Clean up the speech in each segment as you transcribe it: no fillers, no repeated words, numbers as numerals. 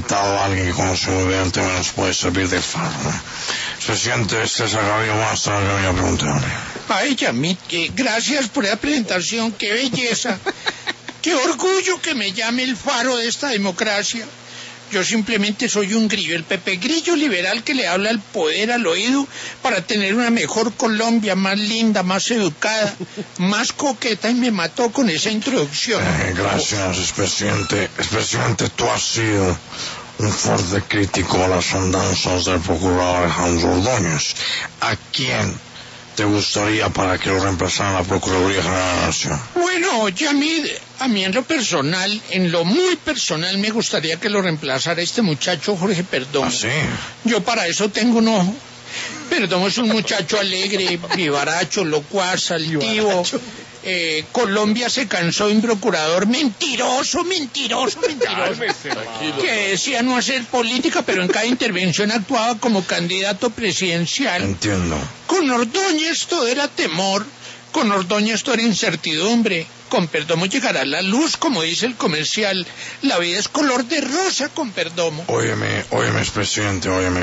invitado a alguien que conoce muy bien el tema, nos puede servir de faro, ¿no? Presidente César Gaviria, buenas tardes, venía a preguntarle. Ay, Yamit, gracias por la presentación, qué belleza. Qué orgullo que me llame el faro de esta democracia. Yo simplemente soy un grillo, el Pepe Grillo liberal que le habla al poder al oído para tener una mejor Colombia, más linda, más educada, más coqueta, y me mató con esa introducción. Gracias, expresidente. Expresidente, tú has sido un fuerte crítico a las andanzas del procurador Alejandro Ordóñez. ¿A quién te gustaría para que lo reemplazara en la Procuraduría General de la Nación? Bueno, Yamid, a mí en lo muy personal, me gustaría que lo reemplazara este muchacho Jorge Perdomo. ¿Ah, sí? Yo para eso tengo un ojo. Perdomo es un muchacho alegre, vivaracho, locuaz, altivo. Colombia se cansó de un procurador mentiroso, que decía no hacer política, pero en cada intervención actuaba como candidato presidencial. Entiendo. Con Ordóñez todo era temor, con Ordóñez todo era incertidumbre. Con Perdomo llegará la luz, como dice el comercial. La vida es color de rosa con Perdomo. Óyeme, expresidente, óyeme.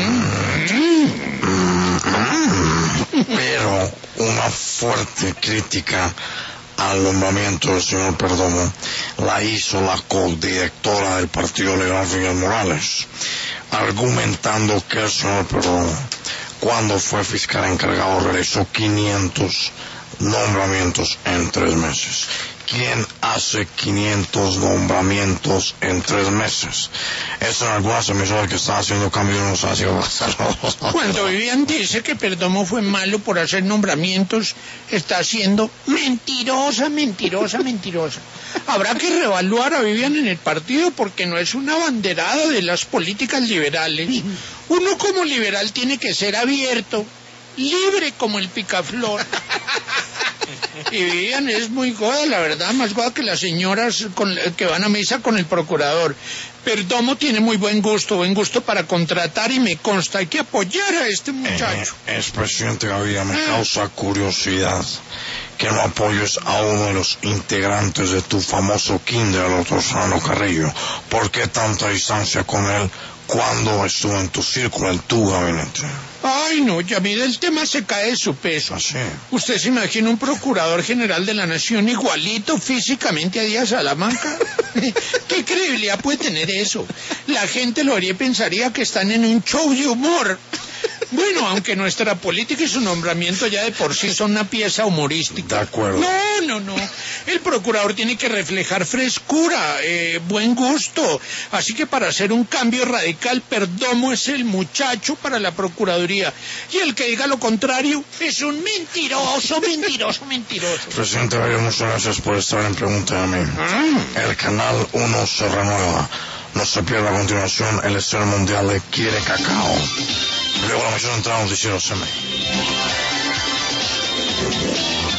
Pero una fuerte crítica al nombramiento del señor Perdomo la hizo la codirectora del Partido Liberal, Fidel Morales, argumentando que el señor Perdomo, cuando fue fiscal encargado, realizó 500 nombramientos en 3 meses. ¿Quién hace 500 nombramientos en 3 meses? Eso en algunas emisoras que están haciendo cambios no se hace. Cuando Vivian dice que Perdomo fue malo por hacer nombramientos, está siendo mentirosa. Habrá que reevaluar a Vivian en el partido porque no es una abanderada de las políticas liberales. Uno como liberal tiene que ser abierto, libre como el picaflor. Y Vivian es muy goda, la verdad, más goda que las señoras que van a misa con el procurador. Perdomo tiene muy buen gusto para contratar, y me consta, hay que apoyar a este muchacho. Expresidente Gaviria, me causa curiosidad que no apoyes a uno de los integrantes de tu famoso kinder, el doctor Fernando Carrillo. ¿Por qué tanta distancia con él cuando estuvo en tu círculo, en tu gabinete? Ay, no, Yamid, el tema se cae de su peso. ¿Ah, sí? ¿Usted se imagina un procurador general de la nación igualito físicamente a Díaz Salamanca? ¿Qué credibilidad puede tener eso? La gente lo haría y pensaría que están en un show de humor. Bueno, aunque nuestra política y su nombramiento ya de por sí son una pieza humorística. De acuerdo. No. El procurador tiene que reflejar frescura, buen gusto. Así que para hacer un cambio radical, Perdomo es el muchacho para la Procuraduría. Y el que diga lo contrario es un mentiroso. Presidente Gaviria, muchas gracias por estar en Pregunta a mí. El Canal 1 se renueva. No se pierda a continuación el estreno mundial de Quiere Cacao. Luego la misión entrada a Noticiero CM.